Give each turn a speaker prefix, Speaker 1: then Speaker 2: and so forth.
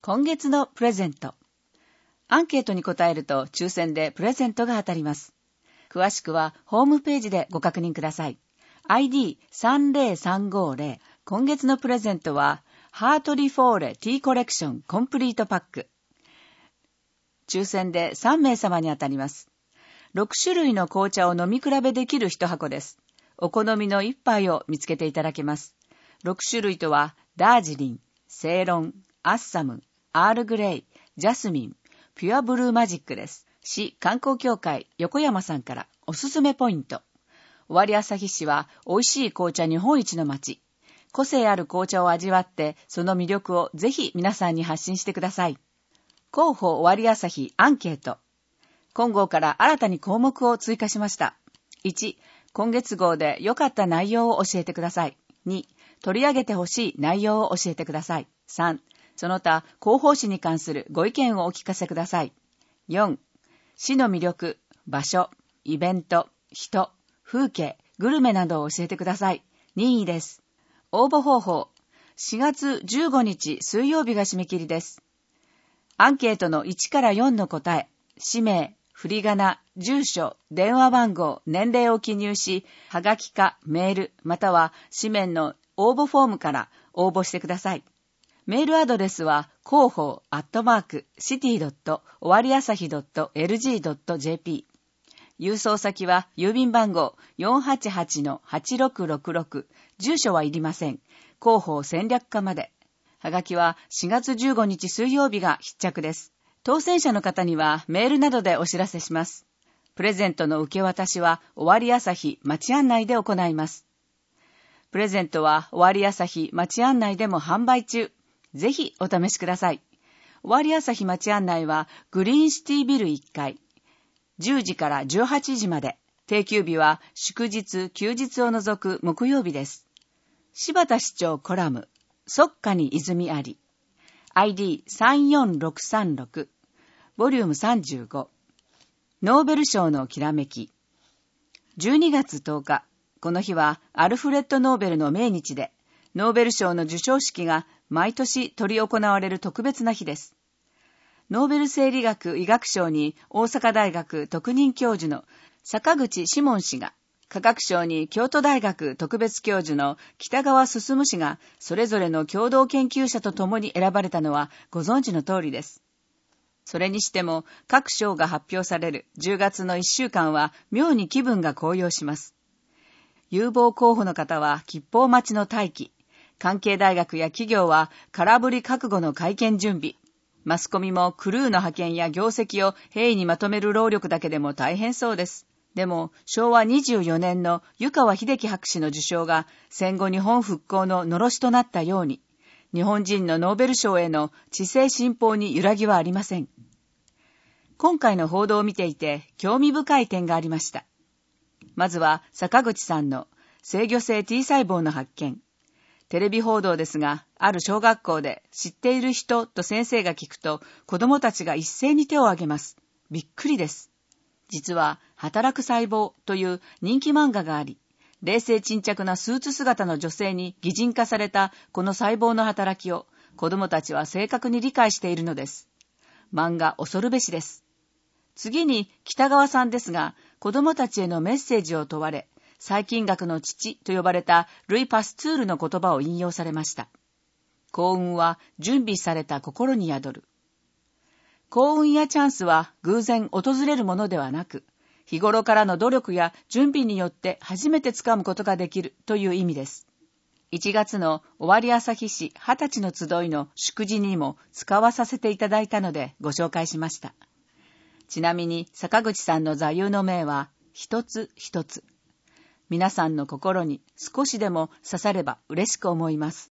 Speaker 1: 今月のプレゼント。アンケートに答えると抽選でプレゼントが当たります。詳しくはホームページでご確認ください。ID30350。今月のプレゼントはハートリフォーレティーコレクションコンプリートパック。抽選で3名様に当たります。6種類の紅茶を飲み比べできる1箱です。お好みの1杯を見つけていただけます。6種類とはダージリン、セイロン、アッサム、アールグレイ、ジャスミン、ピュアブルーマジックです。市観光協会横山さんからおすすめポイント。尾張旭市は美味しい紅茶日本一の町。個性ある紅茶を味わってその魅力をぜひ皆さんに発信してください。広報尾張旭アンケート。今号から新たに項目を追加しました。1、今月号で良かった内容を教えてください。2、取り上げてほしい内容を教えてください。3、その他広報誌に関するご意見をお聞かせください。4、市の魅力、場所、イベント、人、風景、グルメなどを教えてください。任意です。応募方法、4月15日水曜日が締め切りです。アンケートの1から4の答え、氏名、振り仮名、住所、電話番号、年齢を記入し、はがきかメール、または紙面の応募フォームから応募してください。メールアドレスは広報@city.owariasahi.lg.jp。郵送先は郵便番号 488-8666。住所はいりません。広報戦略課まで。はがきは4月15日水曜日が必着です。当選者の方にはメールなどでお知らせします。プレゼントの受け渡しは尾張旭町案内で行います。プレゼントは尾張旭町案内でも販売中。ぜひお試しください。尾張旭町案内はグリーンシティビル1階。10時から18時まで。定休日は祝日、休日を除く木曜日です。柴田市長コラム。即下に泉あり。ID34636。ボリューム35。ノーベル賞のきらめき。12月10日。この日はアルフレッド・ノーベルの命日で、ノーベル賞の授賞式が毎年執り行われる特別な日です。ノーベル生理学・医学賞に大阪大学特任教授の坂口志門氏が、科学賞に京都大学特別教授の北川進氏が、それぞれの共同研究者と共に選ばれたのはご存知の通りです。それにしても各賞が発表される10月の1週間は妙に気分が高揚します。有望候補の方は吉報待ちの待機。関係大学や企業は空振り覚悟の会見準備。マスコミもクルーの派遣や業績を平易にまとめる労力だけでも大変そうです。でも昭和24年の湯川秀樹博士の受賞が戦後日本復興ののろしとなったように、日本人のノーベル賞への知性信奉に揺らぎはありません。今回の報道を見ていて興味深い点がありました。まずは坂口さんの制御性 T 細胞の発見。テレビ報道ですが、ある小学校で知っている人と先生が聞くと、子供たちが一斉に手を挙げます。びっくりです。実は、働く細胞という人気漫画があり、冷静沈着なスーツ姿の女性に擬人化されたこの細胞の働きを、子供たちは正確に理解しているのです。漫画恐るべしです。次に北川さんですが、子供たちへのメッセージを問われ、細菌学の父と呼ばれたルイ・パスツールの言葉を引用されました。幸運は準備された心に宿る。幸運やチャンスは偶然訪れるものではなく、日頃からの努力や準備によって初めてつかむことができるという意味です。1月の尾張旭市20歳の集いの祝辞にも使わさせていただいたのでご紹介しました。ちなみに坂口さんの座右の銘は一つ一つ。皆さんの心に少しでも刺されば嬉しく思います。